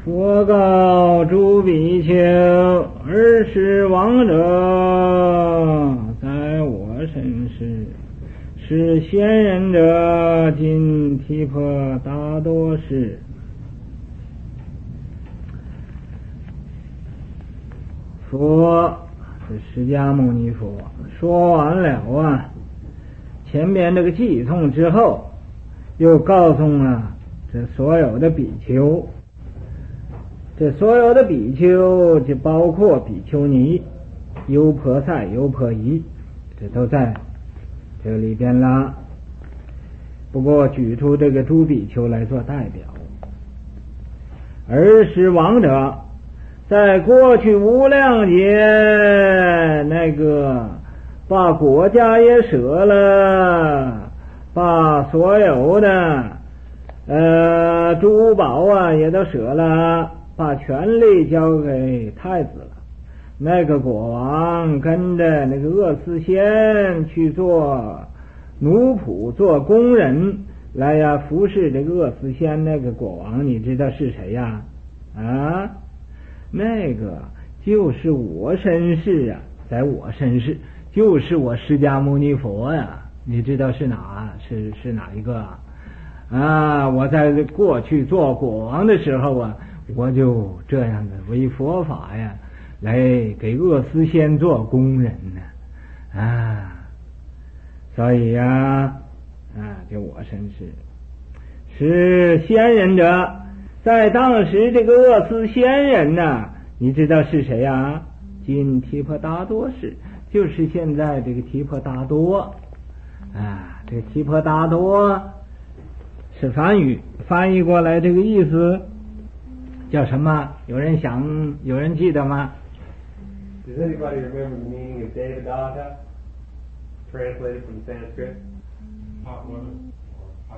佛告诸比丘，尔时亡者在我身世，是仙人者，今提婆达多世。佛是释迦牟尼佛说完了啊，前边这个偈颂之后，又告诉了这所有的比丘。这所有的比丘就包括比丘尼、优婆塞、优婆夷，这都在这里边了。不过举出这个诸比丘来做代表。儿时亡者，在过去无量劫那个把国家也舍了，把所有的珠宝啊也都舍了，把权力交给太子了。那个国王跟着那个鄂斯仙去做奴仆，做工人来呀服侍这个鄂斯仙。那个国王你知道是谁呀？啊，那个就是我身世啊，在我身世就是我释迦牟尼佛呀。你知道是哪一个啊？我在过去做国王的时候啊，我就这样的为佛法呀，来给鄂斯仙做工人呢啊，所以呀就我身世是仙人者，在当时这个鄂斯仙人呢，你知道是谁呀？今提婆达多世，就是现在这个提婆达多啊。这个提婆达多是梵语，翻译过来这个意思叫什么？有人记得吗？ Does anybody remember the meaning of Devadatta, translated from Sanskrit? Hot woman or hot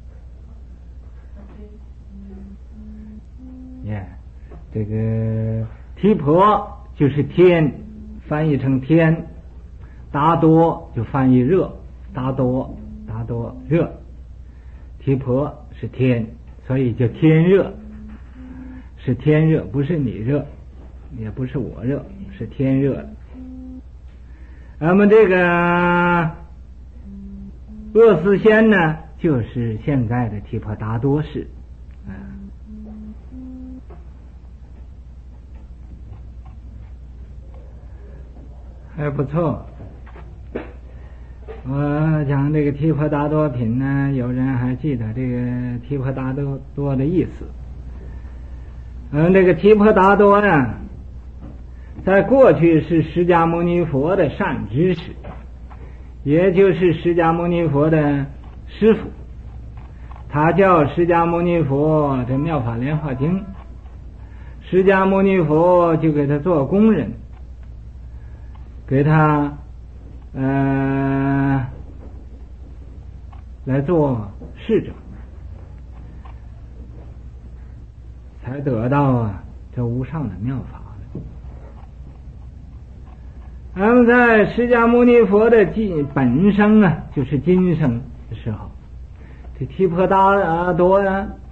heaven? 这个提婆就是天，翻译成天；达多就翻译热，达多热。提婆是天，所以叫天热，是天热，不是你热，也不是我热，是天热。那么这个鄂斯仙呢，就是现在的提婆达多世还不错。我讲这个提婆达多品呢，有人还记得这个提婆达多的意思。这个提婆达多呢，在过去是释迦牟尼佛的善知识，也就是释迦牟尼佛的师傅。他叫释迦牟尼佛这妙法莲华经，释迦牟尼佛就给他做工人，给他来做侍者，才得到这无上的妙法。那么在释迦牟尼佛的本生啊，就是今生的时候，这提婆达多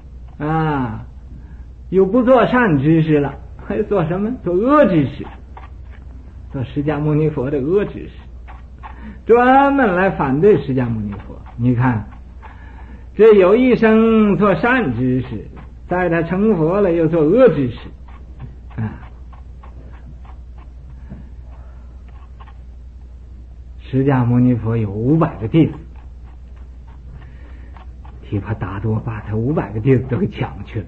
又不做善知识了，还做什么？做恶知识，做释迦牟尼佛的恶知识，专门来反对释迦牟尼佛。你看，这有一生做善知识，在他成佛了又做恶知识释迦牟尼佛有500个弟子，提婆达多把他500个弟子都给抢去了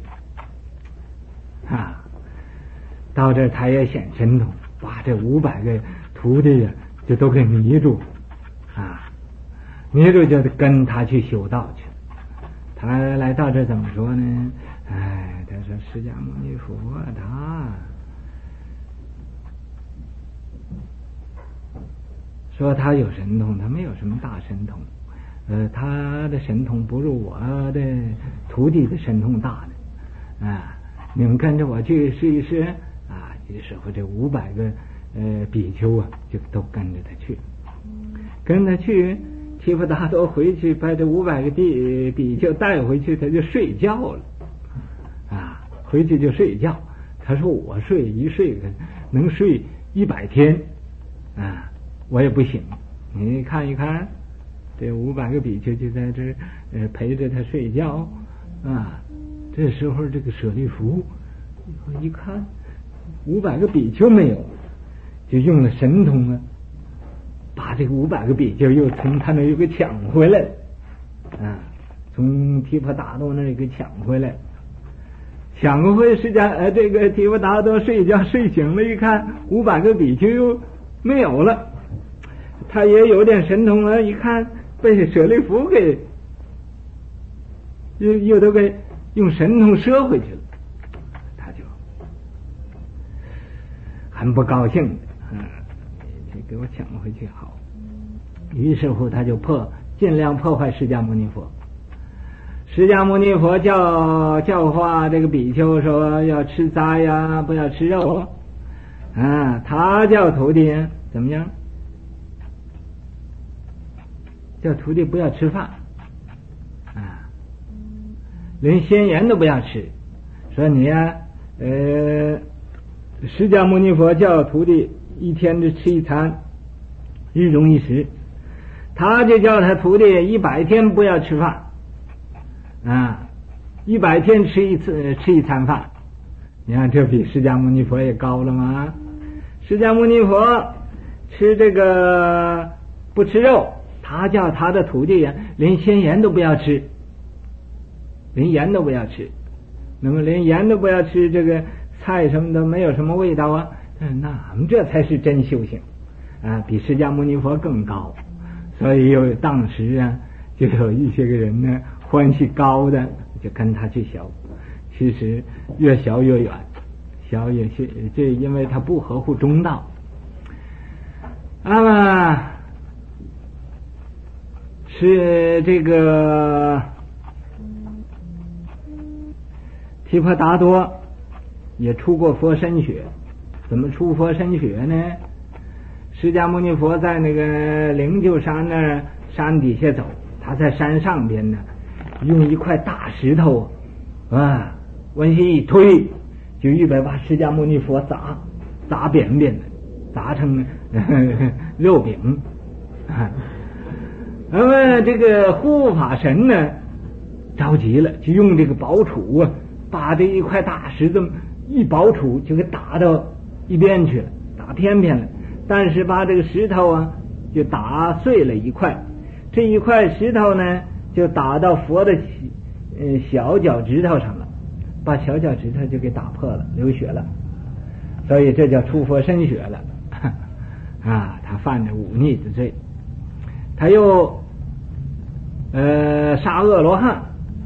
到这他也显神通，把这500个徒弟就都给迷住迷住就跟他去修道去。他来到这怎么说呢？他说释迦牟尼佛他说他有神通，他没有什么大神通，他的神通不如我的徒弟的神通大呢你们跟着我去试一试这时候这500个比丘就都跟着他去，提婆达多回去把这500个比丘带回去，他就睡觉了回去就睡觉。他说我一睡能睡100天啊，我也不行。你看一看，这500个比丘就在这陪着他睡觉啊。这时候这个舍利弗一看500个比丘没有，就用了神通啊，把这个500个比丘又从他那又给抢回来啊，从提婆达多那里给抢回来。抢回这个提婆达多睡觉睡醒了，一看500个比丘又没有了，他也有点神通了，一看被舍利弗给又都给用神通摄回去了，他就很不高兴，这给我抢回去好。于是乎他就尽量破坏释迦牟尼佛。释迦牟尼佛教化这个比丘说要吃杂呀，不要吃肉啊。他叫徒弟怎么样？叫徒弟不要吃饭啊，连鲜盐都不要吃。说你呀，释迦牟尼佛叫徒弟一天就吃一餐，日中一食。他就叫他徒弟100天不要吃饭啊，100天吃一餐饭。你看这比释迦牟尼佛也高了吗？释迦牟尼佛吃这个不吃肉，他叫他的徒弟呀，连鲜盐都不要吃，连盐都不要吃。那么连盐都不要吃，这个菜什么的没有什么味道啊。那这才是真修行啊，比释迦牟尼佛更高。所以当时啊，就有一些个人呢，欢喜高的就跟他去学，其实越学越远，学也是这，因为他不合乎中道。那么是这个提婆达多也出过佛身血。怎么出佛身血呢？释迦牟尼佛在那个灵鹫山那山底下走，他在山上边呢，用一块大石头啊，往下一推，就预备把释迦牟尼佛砸扁扁的，砸成肉饼。那么这个护法神呢着急了，就用这个宝杵啊，把这一块大石头一宝杵就给打到一边去了，打偏偏了。但是把这个石头啊就打碎了一块，这一块石头呢就打到佛的小脚趾头上了，把小脚趾头就给打破了，流血了。所以这叫出佛身血了啊！他犯了忤逆之罪。他又杀恶罗汉。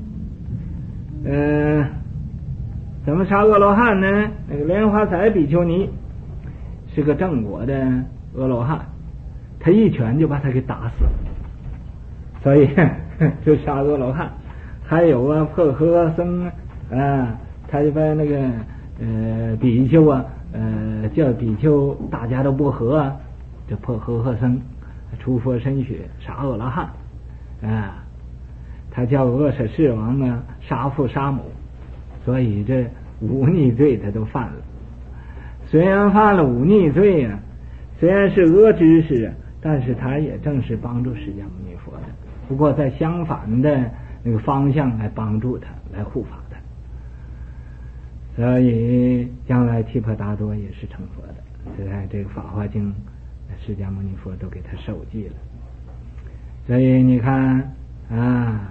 怎么杀恶罗汉呢？那个莲花彩比丘尼是个正果的阿罗汉，他一拳就把他给打死了，所以就杀阿罗汉。还有啊，破和僧啊，他就把那个比丘啊，叫比丘大家都不和啊，这破和僧出佛身血杀阿罗汉啊，他叫阿舍世王呢杀父杀母，所以这忤逆罪他都犯了。虽然犯了忤逆罪啊，虽然是阿知识啊，但是他也正是帮助释迦牟尼佛的，不过在相反的那个方向来帮助他，来护法他。所以将来提婆达多也是成佛的，在这个《法华经》释迦牟尼佛都给他授记了。所以你看啊，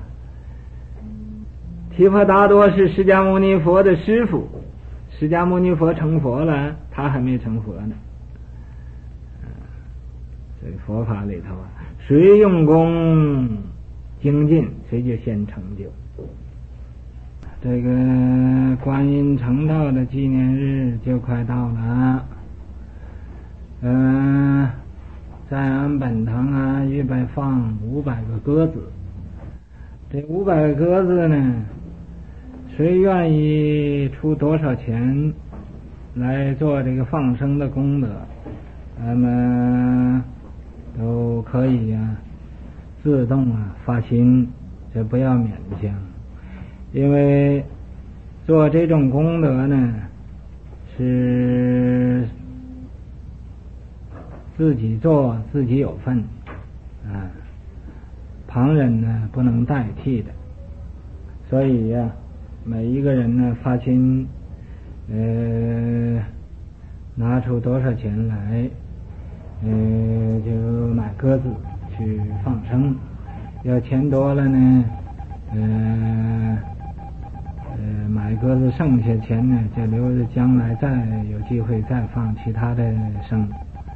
提婆达多是释迦牟尼佛的师父，释迦牟尼佛成佛了，他还没成佛呢。所以佛法里头啊，谁用功精进，谁就先成就。这个观音成道的纪念日就快到了，在俺本堂啊，预备放500个鸽子。这500个鸽子呢，谁愿意出多少钱来做这个放生的功德，那么都可以啊，自动啊发心，这不要勉强。因为做这种功德呢，是自己做自己有份啊，旁人呢不能代替的。所以呀，每一个人呢发心，拿出多少钱来，就买鸽子去放生。要钱多了呢，买鸽子，剩下钱呢就留着将来再有机会再放其他的生。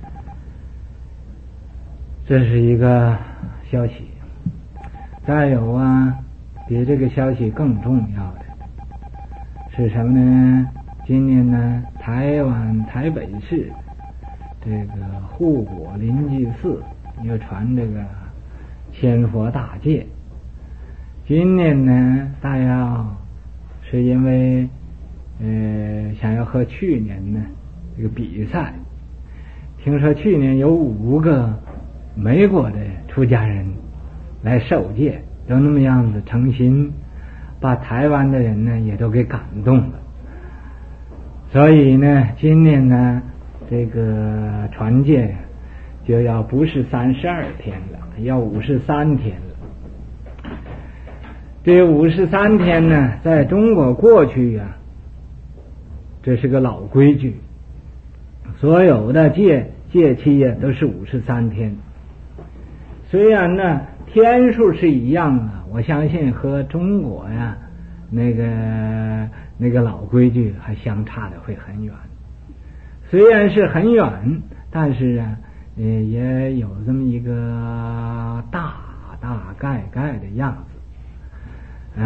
这是一个消息。再有啊，比这个消息更重要的是什么呢？今年呢，台湾台北市这个护国临济寺又传这个千佛大戒。今年呢，大要是因为想要和去年呢这个比赛，听说去年有5个美国的出家人来受戒，都那么样子诚心，把台湾的人呢也都给感动了。所以呢，今年呢这个传戒就要不是32天了，要53天了。这53天呢，在中国过去啊，这是个老规矩，所有的戒期呀都是53天。虽然呢天数是一样啊，我相信和中国呀那个老规矩还相差的会很远。虽然是很远，但是啊也有这么一个大概的样子，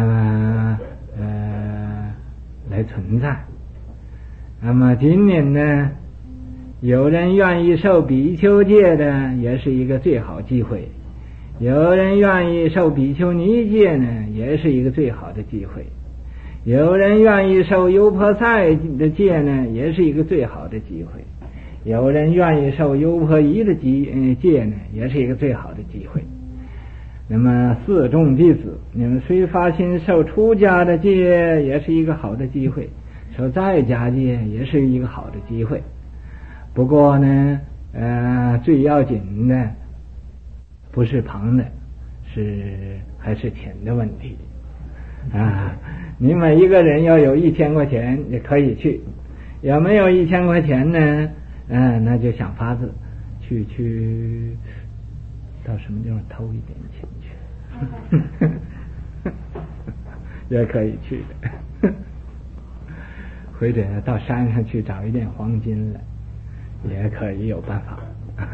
来存在。那么今年呢，有人愿意受比丘戒的，也是一个最好机会；有人愿意受比丘尼戒呢，也是一个最好的机会；有人愿意受优婆塞的戒呢，也是一个最好的机会；有人愿意受优婆夷的戒呢，也是一个最好的机会。那么四众弟子，你们虽发心受出家的戒，也是一个好的机会；受在家戒也是一个好的机会。不过呢，最要紧的不是旁的，还是钱的问题啊！你每一个人要有1000块钱也可以去，有没有1000块钱呢？那就想法子去到什么地方偷一点钱去，也可以去的。或者到山上去找一点黄金来，也可以有办法。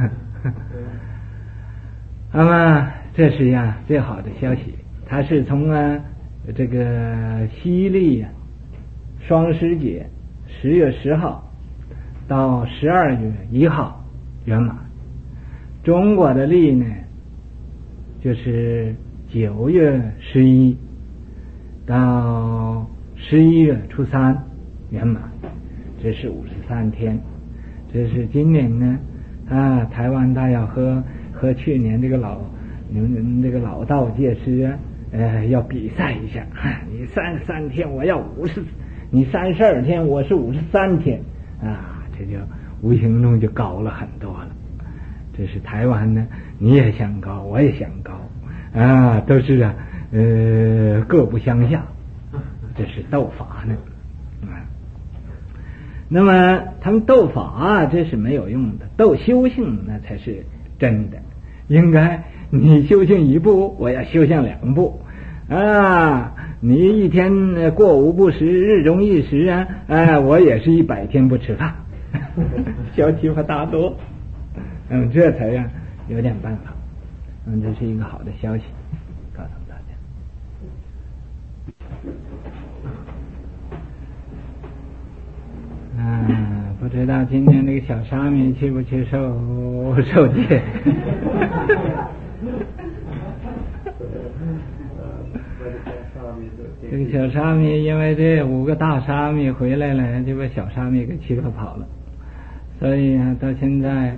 那么这是呀最好的消息，它是从这个西历双十节10月10号到12月1号圆满。中国的历呢，就是9月11到11月初3圆满，这是53天。这是今年呢台湾大要和去年你们这个老道戒师要比赛一下，你33天我要50，你32天我是53天这就无形中就高了很多了。这是台湾呢，你也想高，我也想高都是各不相下，这是斗法呢那么他们斗法这是没有用的，斗修行那才是真的。应该你修行1步，我要修行2步你一天过5不食，日中1食我也是100天不吃饭，小气话大多。这才有点办法。这是一个好的消息，告诉大家。不知道今天这个小沙弥去不去受戒？这个小沙弥因为这5个大沙弥回来了，就把小沙弥给气得跑了，所以到现在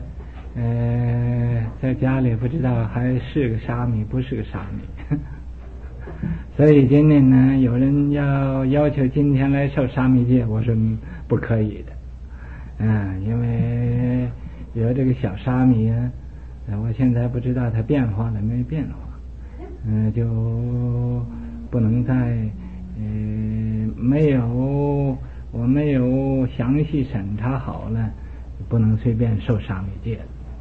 在家里不知道还是个沙弥不是个沙弥。 所以今年呢，有人要求今天来受沙弥戒，我说不可以的，因为有这个小沙弥啊，我现在不知道它变化了没变化，就不能再我没有详细审查好了，不能随便受沙弥戒。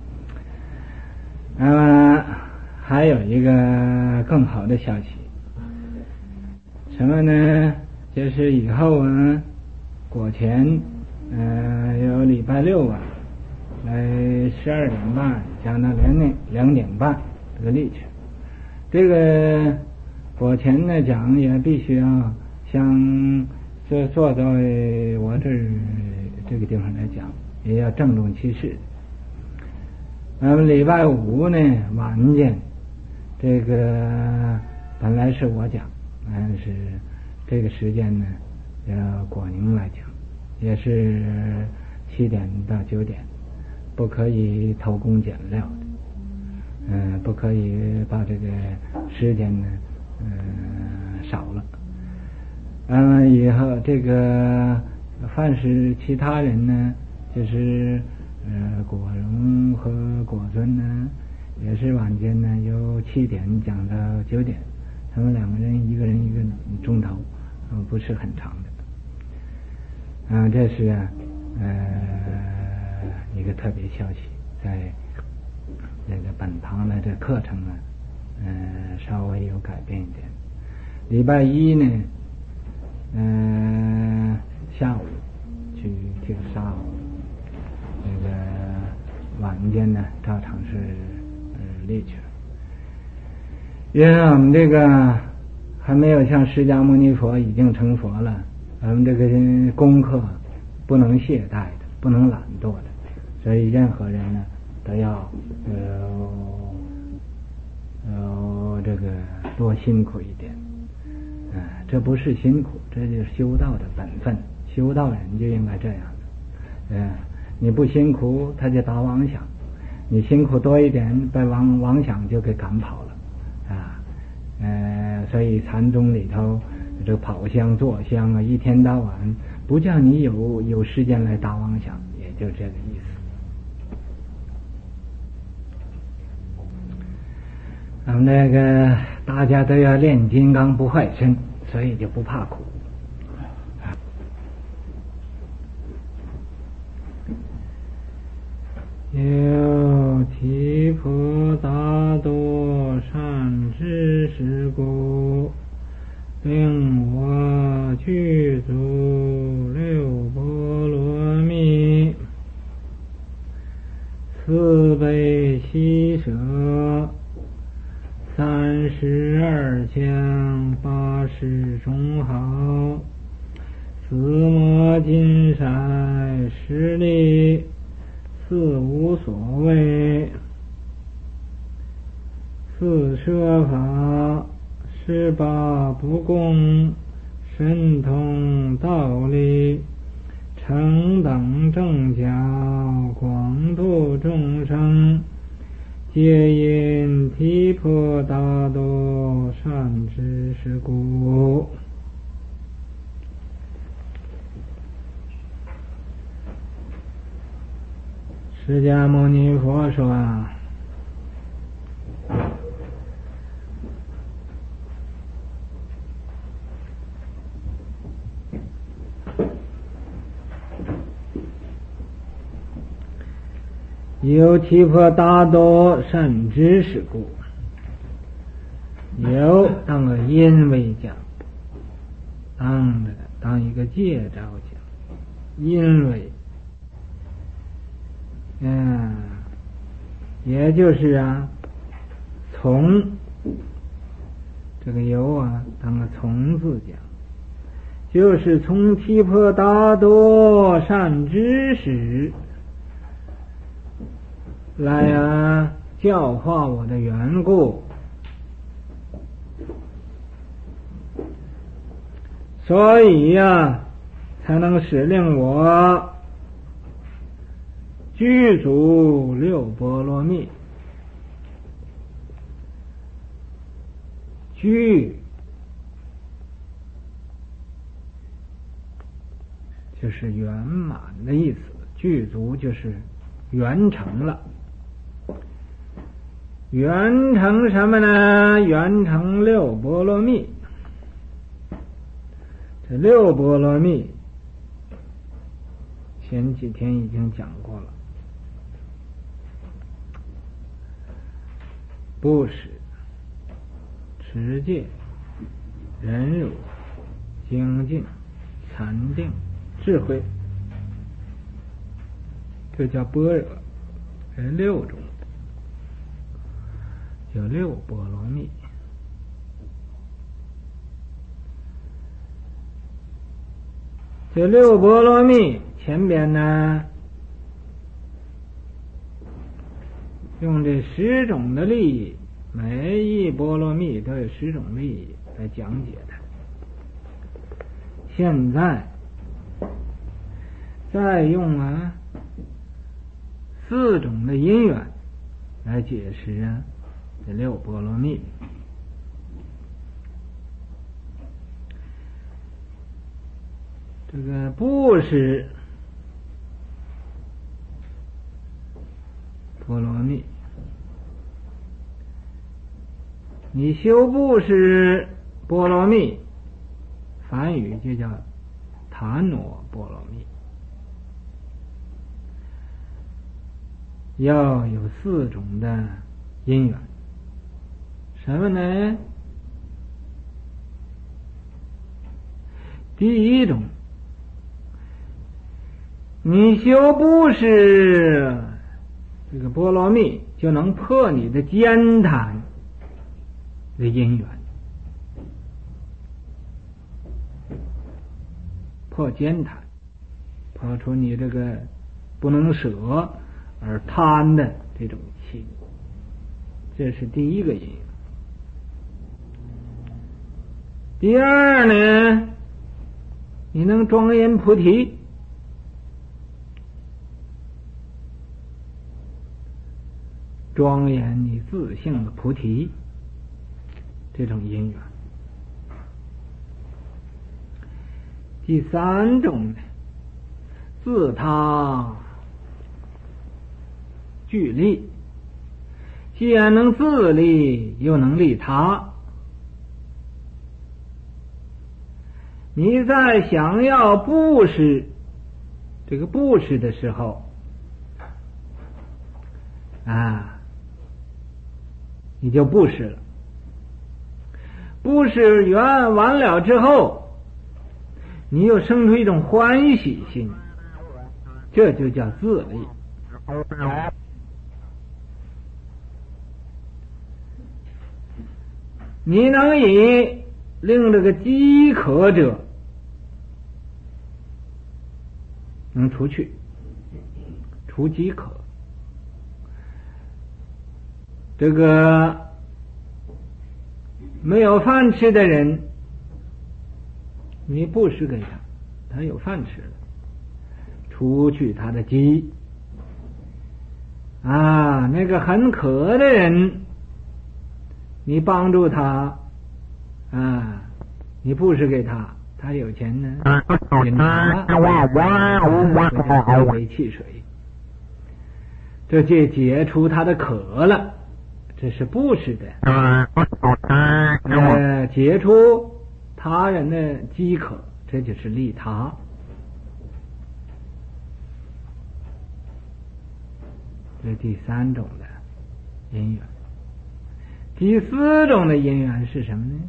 还有一个更好的消息，什么呢？就是以后啊，果前有礼拜六啊，来12点半讲到2点半这个例程。这个果前呢讲也必须要像坐到我这个地方来讲，也要郑重其事。礼拜五呢晚间，这个本来是我讲，但是这个时间呢要果宁来讲，也是7点到9点，不可以偷工减料的，不可以把这个时间呢少了。以后这个凡是其他人呢，就是果荣和果尊呢，也是晚间呢由7点讲到9点，他们2个人一个人1个钟头，不是很长的。这是一个特别消息，在这个本堂的这课程啊，稍微有改变一点。礼拜一呢，下午去这个沙午，这个晚间呢照常是例去了。因为我们这个还没有像释迦牟尼佛已经成佛了，我们这个功课不能懈怠的，不能懒惰的，所以任何人呢都要这个多辛苦一点。这不是辛苦，这就是修道的本分，修道人就应该这样的。你不辛苦他就打妄想，你辛苦多一点，把妄想就给赶跑了。所以禅宗里头这跑香坐香啊，一天到晚不叫你有时间来打妄想，也就这个意思。那个大家都要练金刚不坏身，所以就不怕苦。有提婆达多善知识故，令我具足6波罗蜜，慈悲喜舍32相80种好，四摩金筛10力，四无所谓，四摄法18不共，神通道理，成等正教，广度众生，皆因提婆达多善知识故。释迦牟尼佛说有提婆达多善知识故，有当个因为讲，当一个介绍讲，因为也就是从这个由当个从字讲，就是从提婆达多善知识来教化我的缘故，所以才能使令我具足6波罗蜜。具就是圆满的意思，具足就是圆成了。圆成什么呢？圆成六波罗蜜。这六波罗蜜前几天已经讲过了。布施、持戒、忍辱、精进、禅定、智慧，这叫般若。这六种有六波罗蜜。这六波罗蜜前边呢，用这10种的利益，每一波罗蜜都有10种利益来讲解它。现在再用4种的因缘来解释这六波罗蜜。这个布施波罗蜜，你修布施波罗蜜，梵语就叫檀挪波罗蜜，要有4种的因缘。什么呢？第一种，你修布施这个波罗蜜，就能破你的坚贪的因缘，破坚贪，破除你这个不能舍而贪的这种心，这是第一个因缘。第二呢，你能庄严菩提，庄严你自性的菩提，这种因缘。第三种呢，自他具利，既然能自利，又能利他。你在想要布施这个布施的时候你就布施了。布施完了之后，你又生出一种欢喜心，这就叫自利。你能以令这个饥渴者能除去，除饥渴。这个没有饭吃的人，你布施给他，他有饭吃了，除去他的饥。那个很渴的人，你帮助他你布施给他，他有钱呢，饮茶回汽水，这就解除他的渴了，这是布施的。解除他人的饥渴，这就是利他。这第三种的因缘。第4种的因缘是什么呢？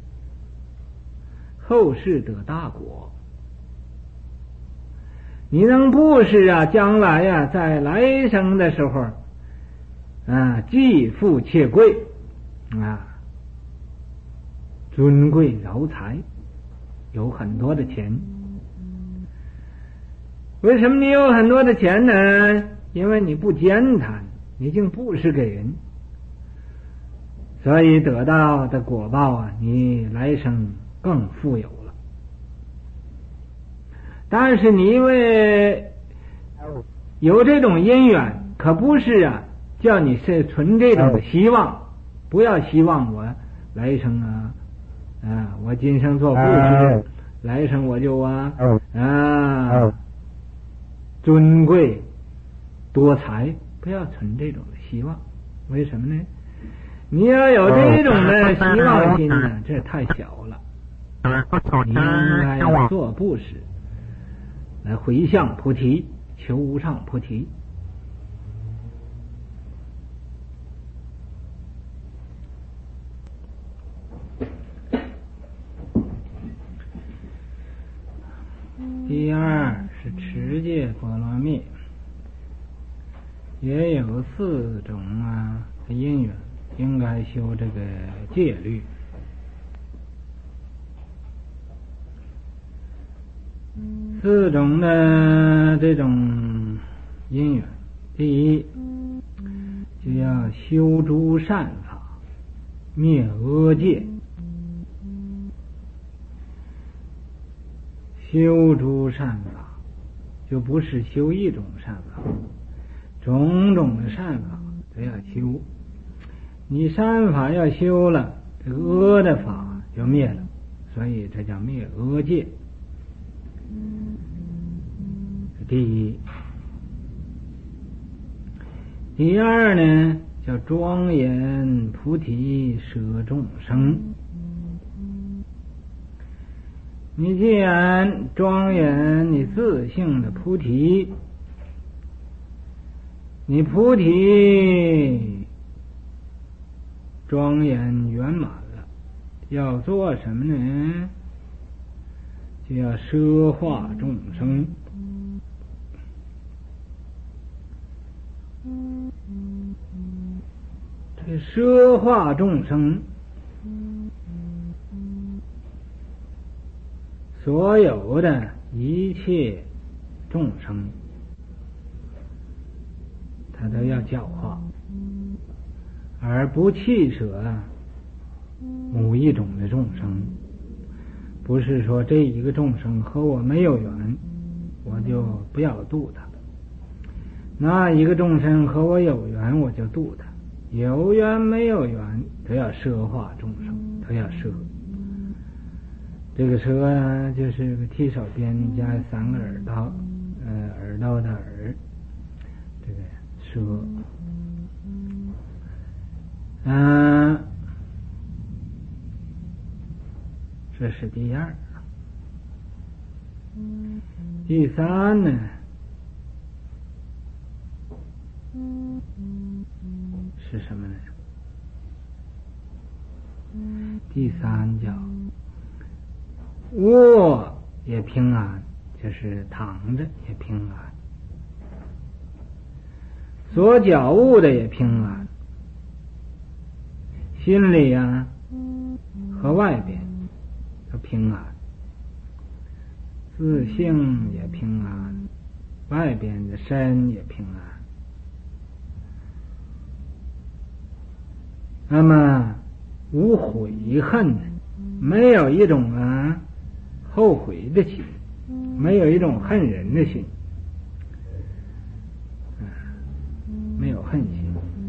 后世得大果。你能布施将来在来生的时候既富且贵尊贵饶财，有很多的钱。为什么你有很多的钱呢？因为你不慳贪，你净布施给人，所以得到的果报你来生更富有了。但是你因为有这种因缘，可不是叫你是存这种的希望，不要希望我来生我今生做布施来生我就尊贵多财，不要存这种的希望。为什么呢？你要有这种的希望心呢，这太小了。你应该要做布施，来回向菩提，求无上菩提。第二是持戒波罗蜜，也有4种因缘，应该修这个戒律。4种的这种因缘，第一就要修诸善法，灭恶戒。修诸善法就不是修一种善法，种种的善法都要修。你善法要修了，这个恶的法就灭了，所以这叫灭恶戒。第一。第二呢，叫庄严菩提舍众生。你既然庄严你自性的菩提，你菩提庄严圆满了，要做什么呢？就要摄化众生。这摄化众生，所有的一切众生，他都要教化，而不弃舍某一种的众生。不是说这一个众生和我没有缘，我就不要度他；那一个众生和我有缘，我就度他。有缘没有缘，都要摄化众生，都要摄。这个摄就是个提手边加3个耳刀，耳朵的耳，这个摄。这是第二。第三呢，是什么呢？第三叫卧也平安，就是躺着也平安，所觉悟的也平安，心里和外边都平安，自性也平安，外边的身也平安。那么无悔恨，没有一种后悔的心，没有一种恨人的心，没有恨心。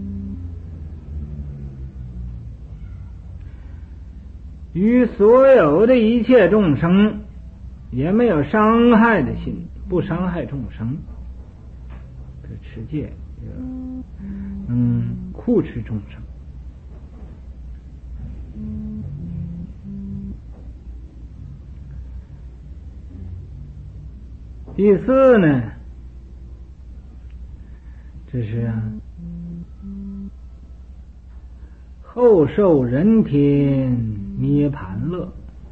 与所有的一切众生也没有伤害的心，不伤害众生。这持戒护持众生。第四呢，这是后受人天涅盘乐，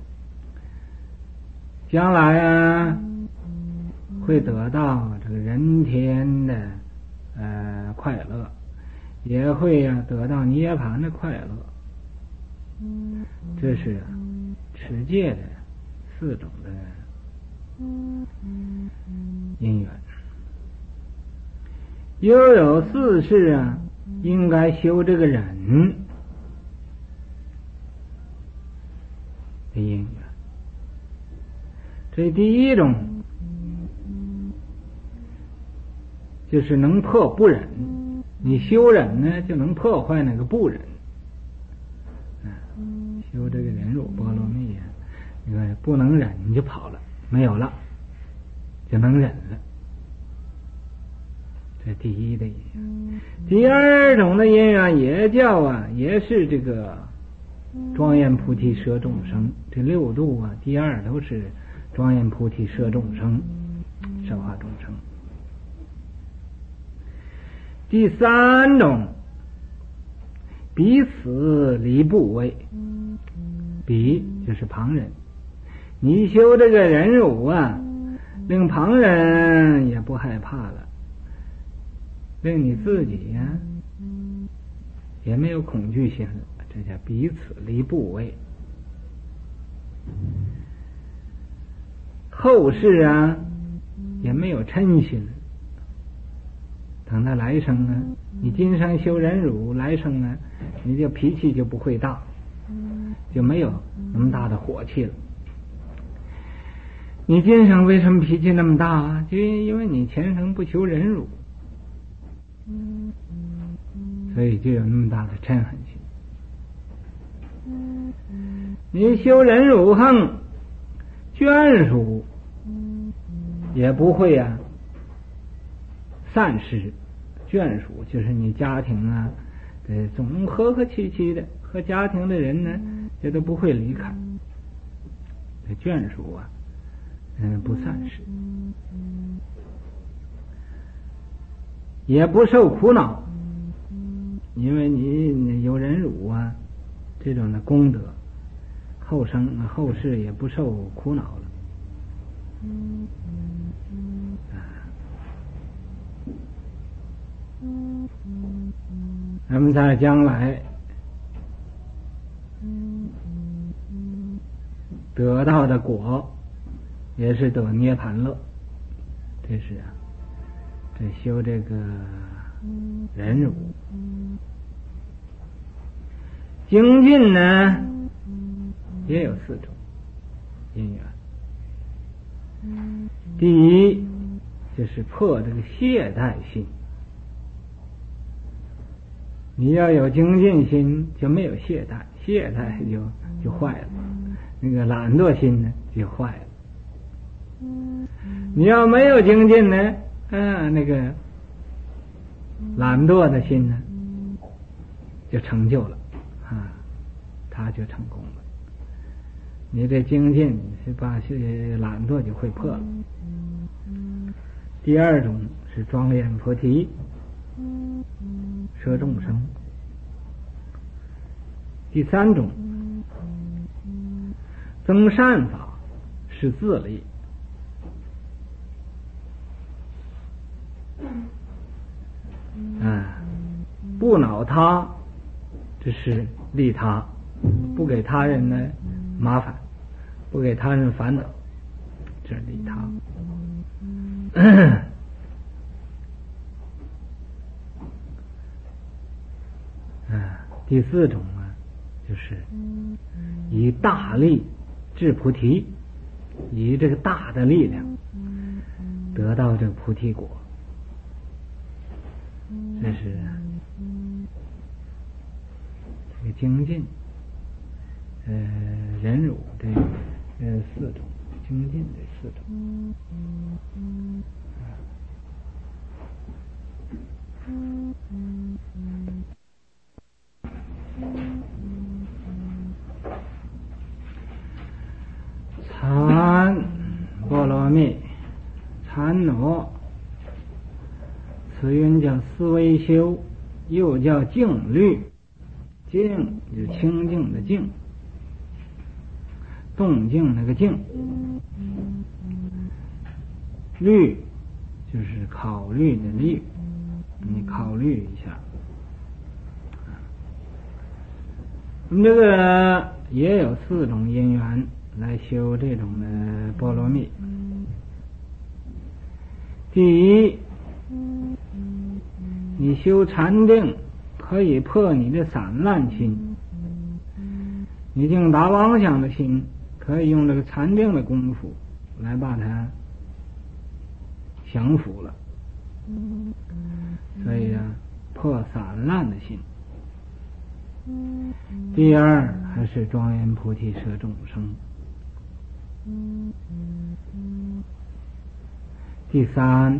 将来会得到这个人天的快乐，也会得到涅盘的快乐。这是持戒的4种的因缘。又有4事应该修这个人的因缘。这第一种就是能破不忍，你修忍呢就能破坏那个不忍。修这个忍辱波罗蜜，你看不能忍你就跑了，没有了，就能忍了。这第一的因缘。第二种的因缘也叫也是这个庄严菩提摄众生，这六度第二都是庄严菩提摄众生，摄化众生。第三种彼此离怖畏，彼就是旁人，你修这个忍辱令旁人也不害怕了，令你自己也没有恐惧心了，这叫彼此离怖畏。后世也没有嗔心，等到来生你今生修忍辱，来生你就脾气就不会大，就没有那么大的火气了。你今生为什么脾气那么大就因为你前生不修忍辱，所以就有那么大的嗔恨心。你修忍辱横眷属也不会散失，眷属就是你家庭总和和气气的，和家庭的人呢也都不会离开，这眷属不散失，也不受苦恼，因为你有忍辱这种的功德，后世也不受苦恼了。那么在将来得到的果也是得涅盘乐，这是这修这个忍辱。精进呢也有四种因缘。第一就是破这个懈怠心，你要有精进心就没有懈怠，懈怠就坏了，那个懒惰心呢就坏了。你要没有精进呢那个懒惰的心呢就成就了他就成功了。你这精进是把懒惰就会破了。第二种是庄严菩提摄众生。第三种增善法是自利，不恼他，这是利他，不给他人呢麻烦，不给他人烦恼，这是利他。第四种就是以大力治菩提，以这个大的力量得到这个菩提果，这是这个精进忍辱这四种，精进这四种。禅波罗蜜，禅挪，此云叫思维修，又叫静虑。静就是清净的静，动静那个静，虑就是考虑的虑，你考虑一下。我们这个也有四种因缘来修这种的波罗蜜。第一，你修禅定可以破你的散乱心，你净打妄想的心可以用这个禅定的功夫来把它降服了，所以破散乱的心。第二还是庄严菩提摄众生， 第三，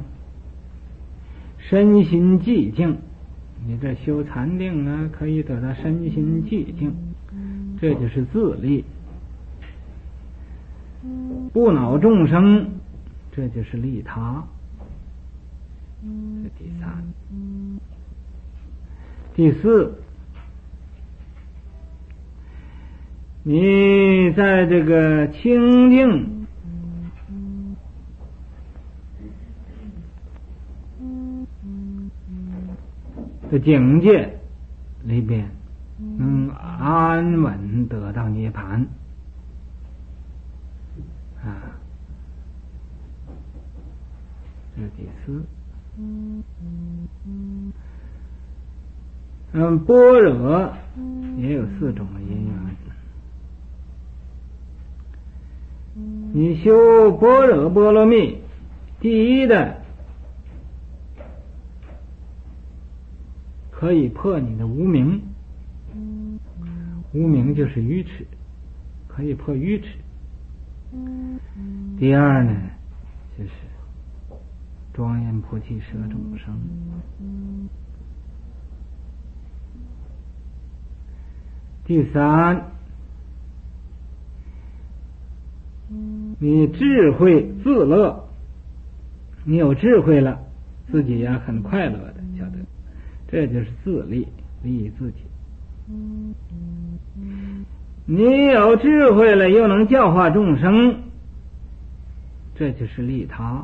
身心寂静。你这修禅定啊，可以得到身心寂静，这就是自利。不恼众生，这就是利他。这第三。第四，你在这个清净的境界里边，安稳得到涅槃啊，这是第四。般若也有4种因缘。你修般若波罗蜜，第一的可以破你的无明，无明就是愚痴，可以破愚痴。第二呢，就是庄严菩提摄众生。第三，你智慧自乐，你有智慧了，自己呀很快乐的，晓得，这就是自利，利益自己。你有智慧了，又能教化众生，这就是利他。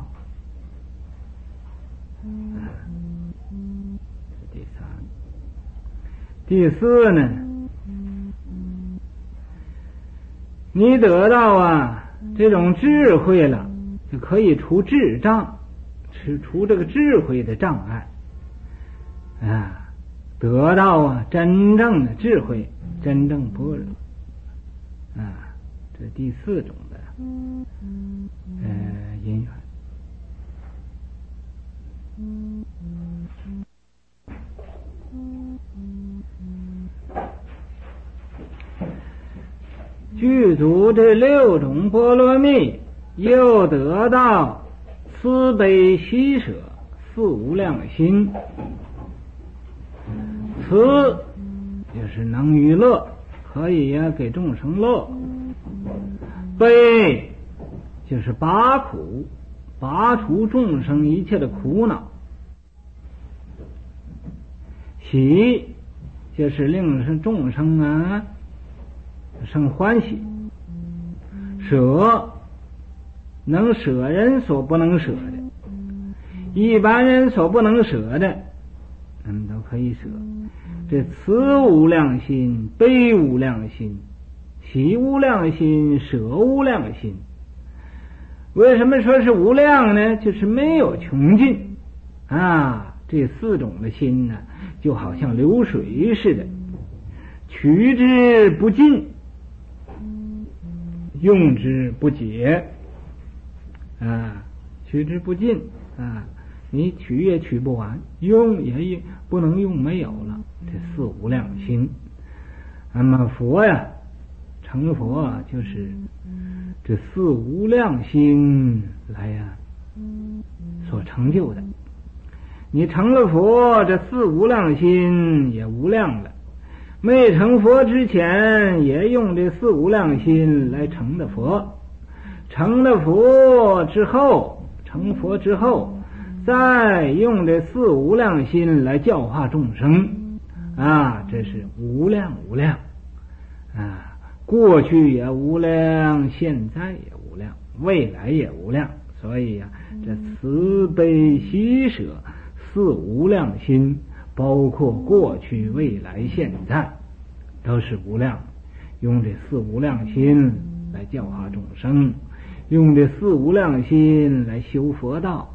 第三。第四呢，你得到这种智慧了，就可以除智障，除这个智慧的障碍得到真正的智慧，真正般若这第4种的因缘。具足这6种波罗蜜，又得到慈悲喜舍4无量心。慈就是能娱乐，可以给众生乐；悲就是拔苦，拔除众生一切的苦恼；喜就是令众生生欢喜；舍能舍人所不能舍的，一般人所不能舍的，都可以舍。这慈无量心，悲无量心，喜无量心，舍无量心。为什么说是无量呢？就是没有穷尽这4种的心呢，就好像流水似的，取之不尽，用之不竭取之不尽你取也取不完，用也不能用没有了。这4无量心，那么佛成佛就是这4无量心来所成就的。你成了佛，这4无量心也无量了。没成佛之前，也用这4无量心来成的佛。成了佛之后，成佛之后，再用这4无量心来教化众生这是无量无量过去也无量，现在也无量，未来也无量。所以这慈悲喜舍4无量心，包括过去、未来、现在，都是无量。用这4无量心来教化众生，用这4无量心来修佛道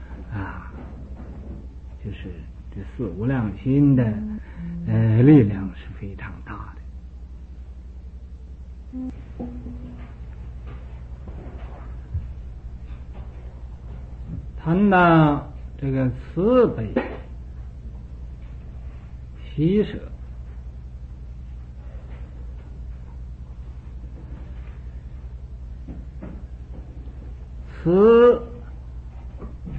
就是这4无量心的力量是非常大的。谈到这个慈悲喜舍，慈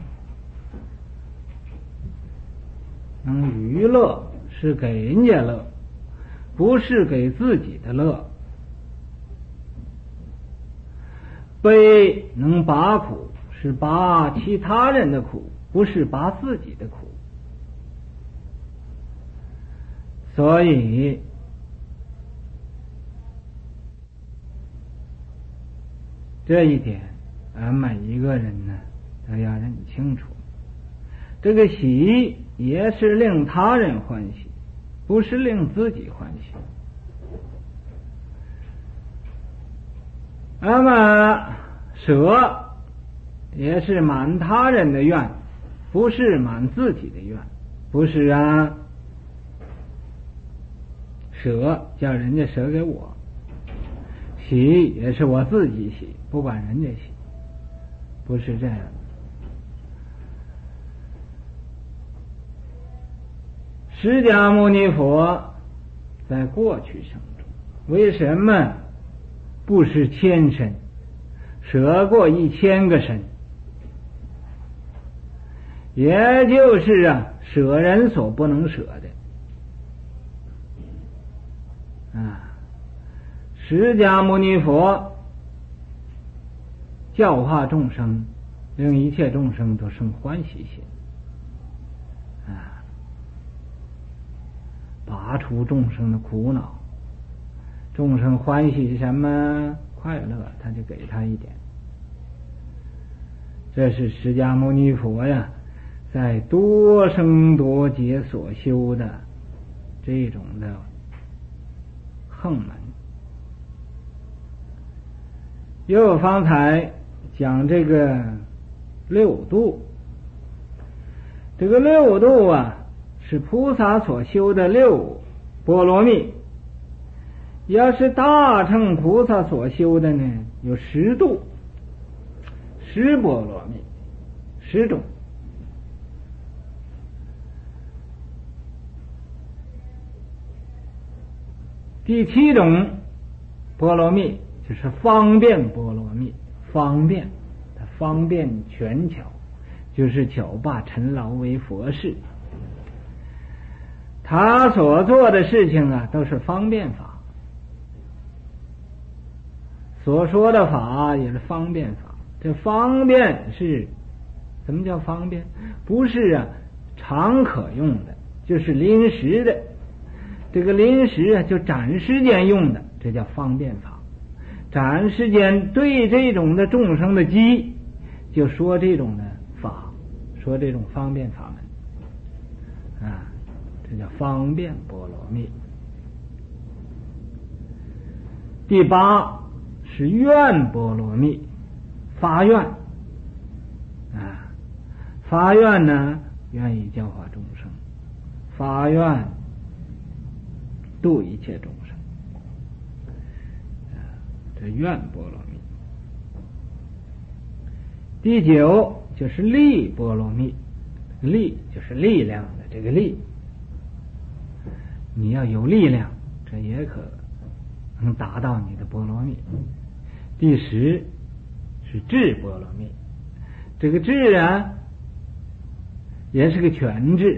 娱乐是给人家乐，不是给自己的乐。悲能拔苦，是拔其他人的苦，不是拔自己的苦。所以这一点俺每一个人呢都要认清楚，这个喜也是令他人欢喜，不是令自己欢喜。那么舍也是满他人的愿，不是满自己的愿。不是啊，舍叫人家舍给我，喜也是我自己喜，不管人家喜，不是这样。释迦牟尼佛在过去生中为什么不是千身，舍过1000个身？也就是舍人所不能舍的释迦牟尼佛教化众生，令一切众生都生欢喜心拔除众生的苦恼。众生欢喜什么快乐，他就给他一点。这是释迦牟尼佛呀在多生多劫所修的这种的横门。又方才讲这个六度，这个六度是菩萨所修的6波罗蜜。要是大乘菩萨所修的呢，有10度，10波罗蜜，10种。第7种波罗蜜就是方便波罗蜜，方便，它方便权巧，就是巧罢陈劳为佛事。他所做的事情都是方便法，所说的法也是方便法。这方便是什么叫方便？不是常可用的，就是临时的。这个临时就暂时间用的，这叫方便法。暂时间对这种的众生的机，就说这种的法，说这种方便法门这叫方便波罗蜜。第8是愿波罗蜜，发愿发愿呢，愿意教化众生，发愿度一切众生，这愿波罗蜜。第9就是力波罗蜜，力就是力量的这个力，你要有力量，这也可能达到你的波罗蜜。第10是智波罗蜜，这个智也是个全智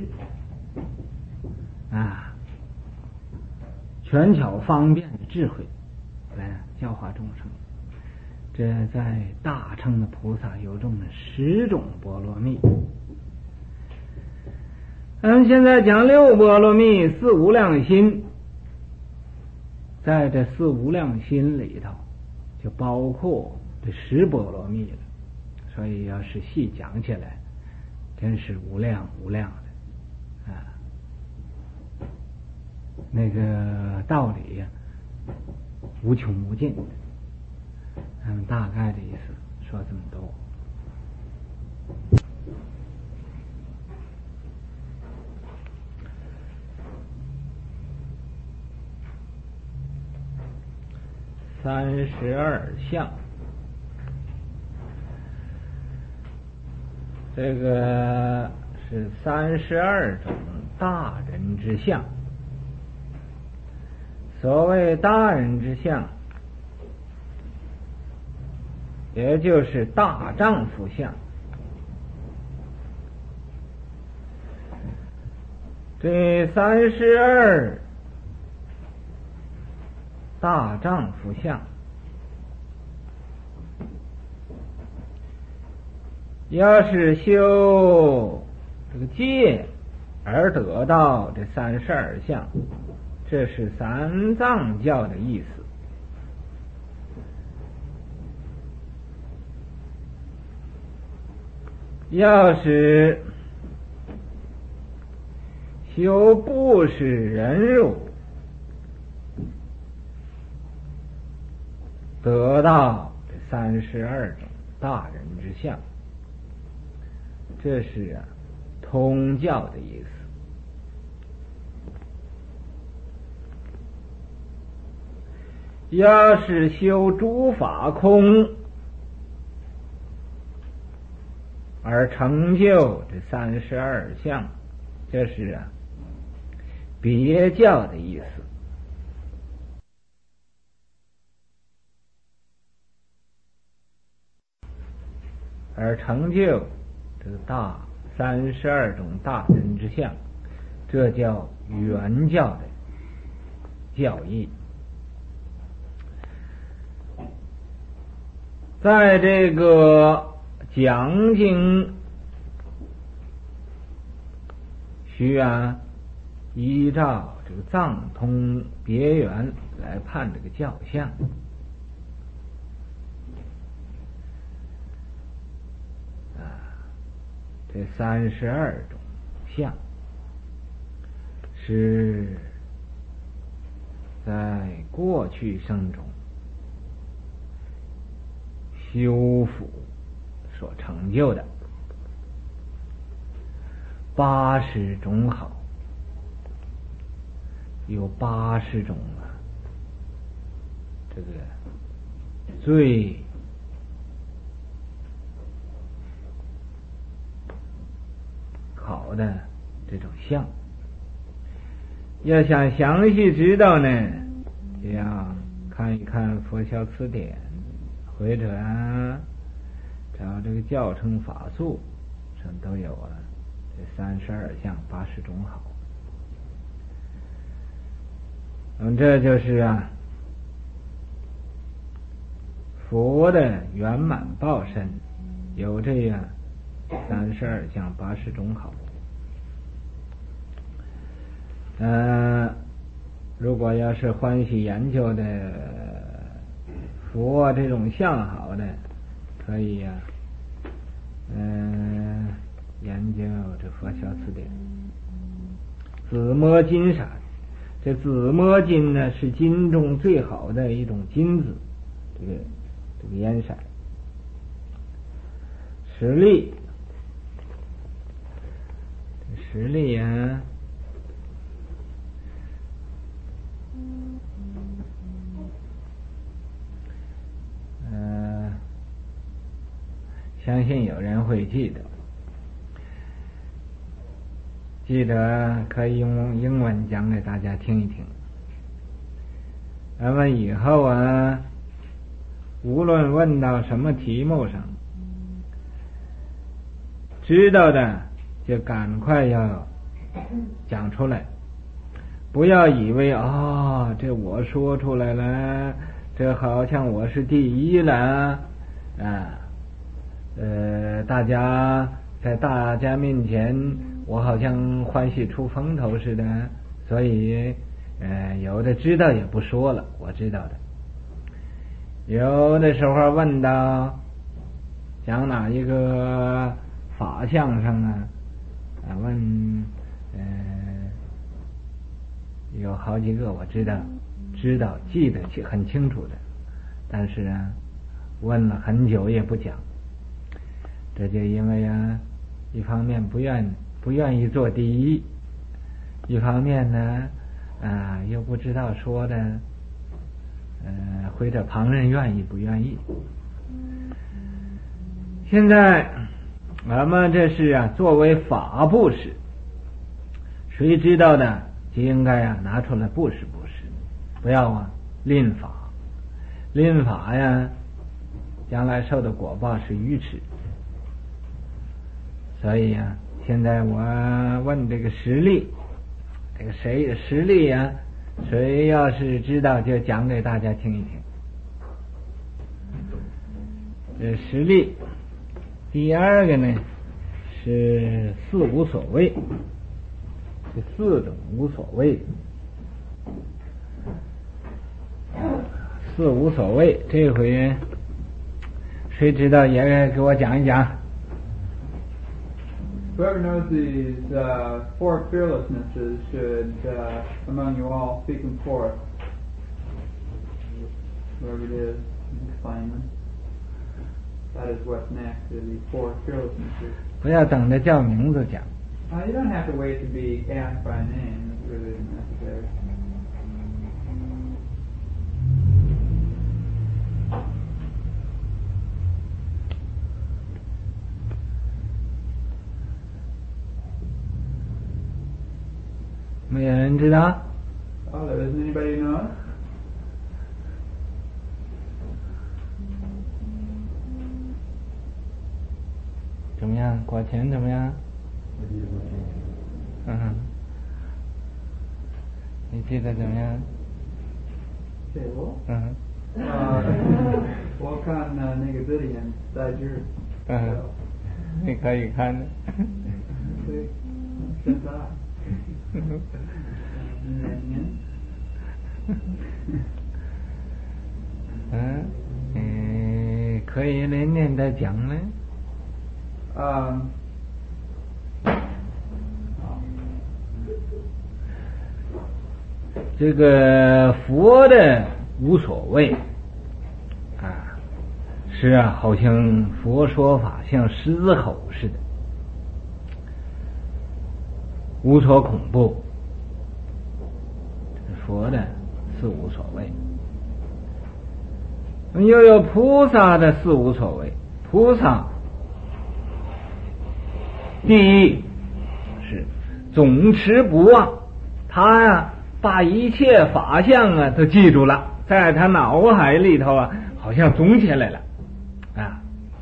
权巧方便的智慧来教化众生。这在大乘的菩萨有这么10种波罗蜜。现在讲6波罗蜜4无量心，在这4无量心里头就包括这10波罗蜜了，所以要是细讲起来真是无量无量的那个道理无穷无尽的。大概的意思说这么多。32相，这个是32种大人之相。所谓大人之相，也就是大丈夫相。 这32大丈夫相，要是修这个戒而得到这32相，这是三藏教的意思。要是修布施忍辱，得到这32种大人之相，这是通教的意思。要是修诸法空而成就这32相，这是别教的意思。而成就这个32种大人之相，这叫原教的教义。在这个讲经需依照这个藏通别圆来判这个教相。这32种相是在过去生中修复所成就的80种好，有80种这个最好的这种相。要想详细知道呢，就要看一看佛教词典，或者找这个教程法素上都有这32相80种好。这就是佛的圆满报身，有这样32相80种好。如果要是欢喜研究的佛这种相好的，可以研究这佛教词典。紫磨金闪，这紫磨金呢是金中最好的一种金子，这个烟闪。实力，实力相信有人会记得可以用英文讲给大家听一听。咱们以后无论问到什么题目上，知道的就赶快要讲出来，不要以为这我说出来了，这好像我是第一了大家在大家面前我好像欢喜出风头似的，所以有的知道也不说了，我知道的。有的时候问到讲哪一个法相上问有好几个我知道记得很清楚的，但是问了很久也不讲，这就因为一方面不愿意做第一，一方面呢又不知道说的或者旁人愿意不愿意。现在咱们这是作为法布施，谁知道的就应该拿出来布施，不要吝法将来受的果报是愚痴。所以现在我问这个实力， 这个实例啊，谁要是知道就讲给大家听一听。这实例第二个呢是四无所谓，这四种无所谓，四无所谓，这回谁知道也给我讲一讲。 Whoever knows these four fearlessnesses should, among you all, speak them forth. Whoever it is, explain them. That is what's next, are these four fearlessnesses. 不要等着叫名字讲。 You don't have to wait to be asked by name. It's really necessary. 没有人知道？ Oh, there isn't anybody who knows? 怎么样？国钱怎么样？你记得怎么样？ 这我？我看那个字里面在这。 你可以看的。 对，现在。 可以连连的讲呢。这个佛的无所谓啊，是啊，好像佛说法像狮子吼似的，无所恐怖。佛的是无所谓，又有菩萨的是无所谓。菩萨第一是总持不忘，他呀把一切法相啊都记住了，在他脑海里头啊好像总起来了啊，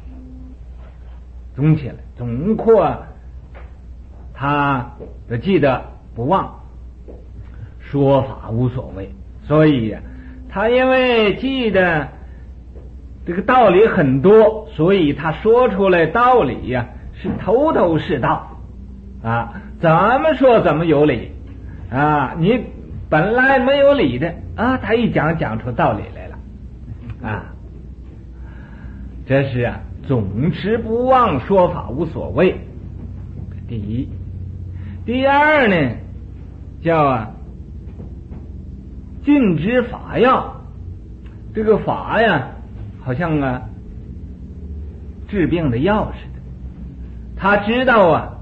总起来总括他都记得不忘，说法无所谓。所以呀他因为记得这个道理很多，所以他说出来道理呀是头头是道啊，怎么说怎么有理啊，你本来没有理的啊，他一讲出道理来了啊。这是啊总持不忘，说法无所谓，第一。第二呢叫尽知法要，这个法呀好像啊治病的药似的，他知道啊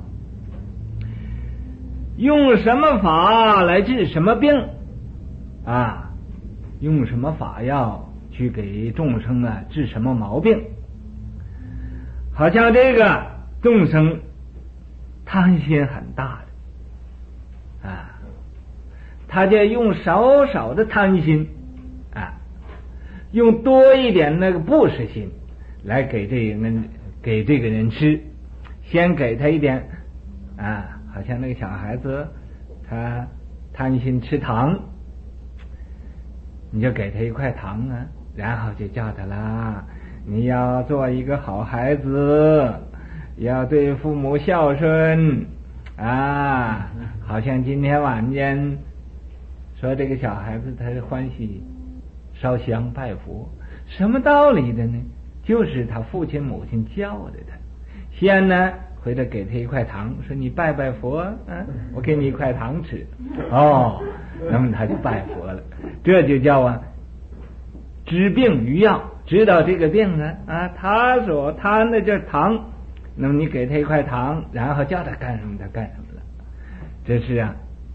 用什么法来治什么病啊，用什么法药去给众生啊治什么毛病。好像这个众生贪心很大的啊，他就用少少的贪心啊，用多一点那个布施心来给这个人吃。先给他一点啊，好像那个小孩子他贪心吃糖，你就给他一块糖啊，然后就叫他啦，你要做一个好孩子，要对父母孝顺啊。好像今天晚间说这个小孩子他欢喜烧香拜佛，什么道理的呢？就是他父亲母亲教的他。先呢回头给他一块糖，说你拜拜佛我给你一块糖吃。哦，那么他就拜佛了。这就叫知病于药，知道这个病他所贪的就是糖，那么你给他一块糖，然后叫他干什么他干什么了。这是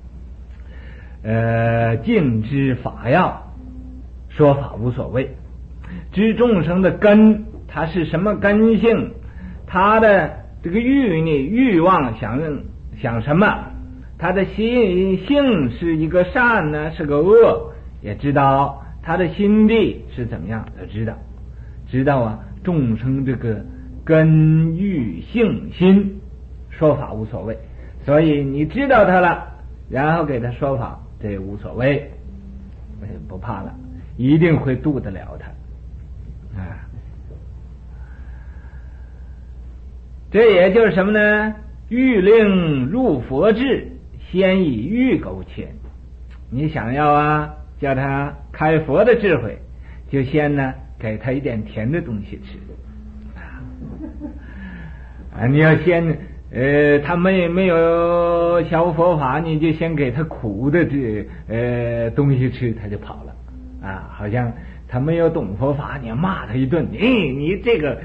尽知法要，说法无所谓。知众生的根，他是什么根性，他的这个欲望想什么，他的心性是一个善呢是个恶，也知道他的心地是怎么样的，知道众生这个根欲性心，说法无所谓。所以你知道他了， 然后给他说法，这也无所谓，不怕了，一定会度得了他啊。这也就是什么呢？欲令入佛智，先以欲勾牵。你想要啊，叫他开佛的智慧，就先呢给他一点甜的东西吃啊。你要先他没有晓悟佛法，你就先给他苦的东西吃，他就跑了啊。好像他没有懂佛法，你骂他一顿，你这个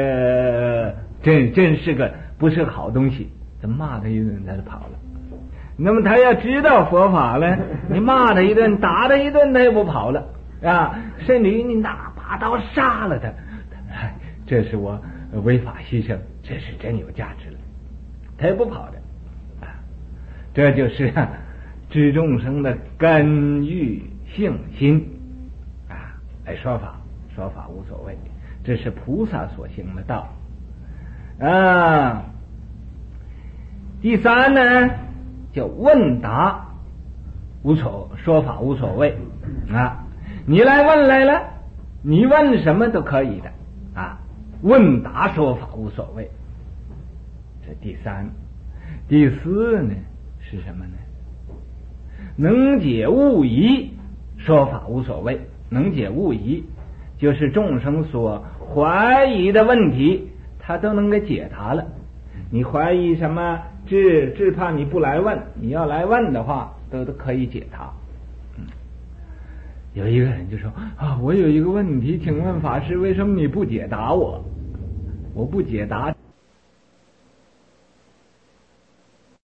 真是个不是好东西，他骂他一顿他就跑了。那么他要知道佛法了，你骂他一顿打他一顿他也不跑了啊，甚至于你拿把刀杀了他，这是我违法牺牲，这是真有价值了，他也不跑的啊。这就是知众生的根欲性心啊，来说法无所谓，这是菩萨所行的道啊。第三呢，叫问答说法无所谓啊。你来问来了，你问什么都可以的啊。问答说法无所谓，这第三。第四呢是什么呢？能解物疑，说法无所谓。能解物疑，就是众生所怀疑的问题，他都能给解答了。你怀疑什么？只怕你不来问，你要来问的话，都可以解答。有一个人就说我有一个问题，请问法师，为什么你不解答我？我不解答